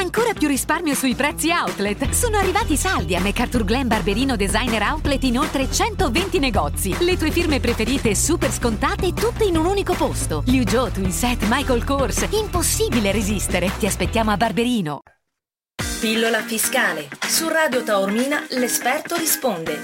Ancora più risparmio sui prezzi outlet. Sono arrivati i saldi a MacArthur Glen Barberino Designer Outlet in oltre 120 negozi. Le tue firme preferite super scontate tutte in un unico posto. Liu Jo, Twinset, Michael Kors. Impossibile resistere. Ti aspettiamo a Barberino. Pillola fiscale. Su Radio Taormina l'esperto risponde.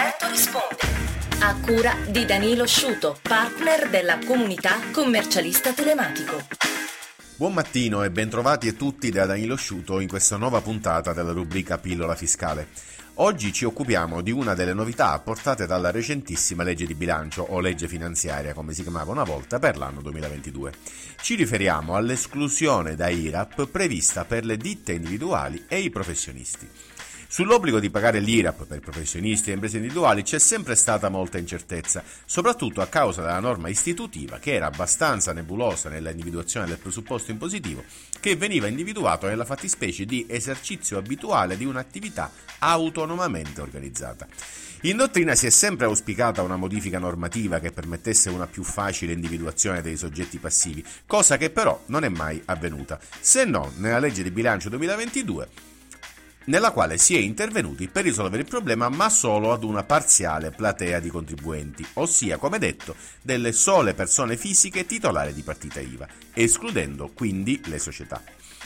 A cura di Danilo Sciuto, partner della comunità commercialista telematico. Buon mattino e bentrovati a tutti da Danilo Sciuto in questa nuova puntata della rubrica Pillola fiscale. Oggi ci occupiamo di una delle novità apportate dalla recentissima legge di bilancio o legge finanziaria, come si chiamava una volta, per l'anno 2022. Ci riferiamo all'esclusione da IRAP prevista per le ditte individuali e i professionisti. Sull'obbligo di pagare l'IRAP per professionisti e imprese individuali c'è sempre stata molta incertezza, soprattutto a causa della norma istitutiva che era abbastanza nebulosa nella individuazione del presupposto impositivo, che veniva individuato nella fattispecie di esercizio abituale di un'attività autonomamente organizzata. In dottrina si è sempre auspicata una modifica normativa che permettesse una più facile individuazione dei soggetti passivi, cosa che però non è mai avvenuta, se non nella legge di bilancio 2022, nella quale si è intervenuti per risolvere il problema ma solo ad una parziale platea di contribuenti, ossia, come detto, delle sole persone fisiche titolari di partita IVA, escludendo quindi le società.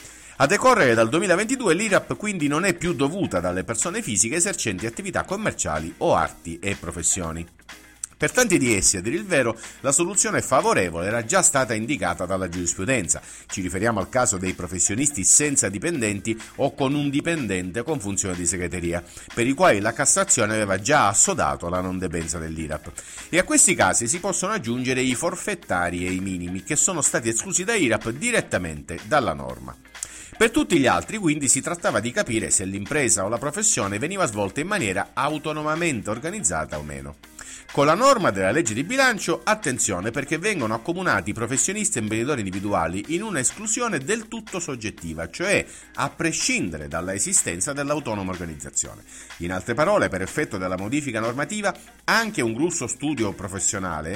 A decorrere dal 2022 l'IRAP quindi non è più dovuta dalle persone fisiche esercenti attività commerciali o arti e professioni. Per tanti di essi, a dire il vero, la soluzione favorevole era già stata indicata dalla giurisprudenza. Ci riferiamo al caso dei professionisti senza dipendenti o con un dipendente con funzione di segreteria, per i quali la Cassazione aveva già assodato la non debenza dell'IRAP. E a questi casi si possono aggiungere i forfettari e i minimi, che sono stati esclusi da IRAP direttamente dalla norma. Per tutti gli altri, quindi, si trattava di capire se l'impresa o la professione veniva svolta in maniera autonomamente organizzata o meno. Con la norma della legge di bilancio, attenzione, perché vengono accomunati i professionisti e imprenditori individuali in una esclusione del tutto soggettiva, cioè a prescindere dalla esistenza dell'autonoma organizzazione. In altre parole, per effetto della modifica normativa, anche un grosso studio professionale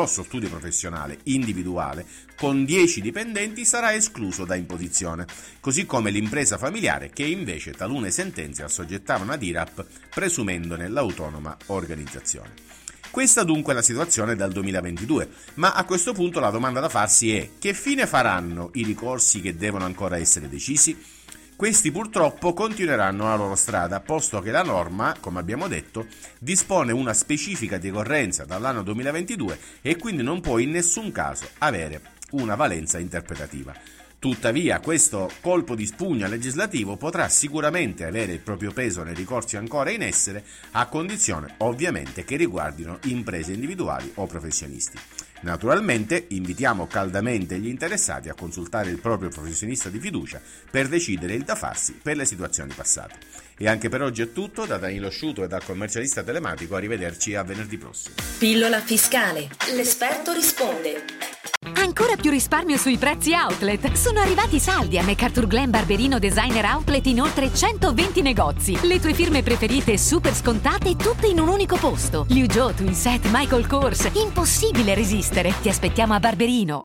individuale con 10 dipendenti sarà escluso da imposizione, così come l'impresa familiare che invece talune sentenze assoggettavano ad IRAP presumendone l'autonoma organizzazione. Questa dunque è la situazione dal 2022, ma a questo punto la domanda da farsi è: che fine faranno i ricorsi che devono ancora essere decisi? Questi purtroppo continueranno la loro strada, posto che la norma, come abbiamo detto, dispone una specifica decorrenza dall'anno 2022 e quindi non può in nessun caso avere una valenza interpretativa. Tuttavia, questo colpo di spugna legislativo potrà sicuramente avere il proprio peso nei ricorsi ancora in essere, a condizione ovviamente che riguardino imprese individuali o professionisti. Naturalmente invitiamo caldamente gli interessati a consultare il proprio professionista di fiducia per decidere il da farsi per le situazioni passate. E anche per oggi è tutto, da Danilo Sciuto e dal commercialista telematico. Arrivederci a venerdì prossimo. Pillola fiscale. L'esperto risponde. Ancora più risparmio sui prezzi outlet. Sono arrivati i saldi a MacArthur Glen Barberino Designer Outlet in oltre 120 negozi. Le tue firme preferite super scontate tutte in un unico posto. Liu Jo, Twinset, Michael Kors. Impossibile resistere. Ti aspettiamo a Barberino.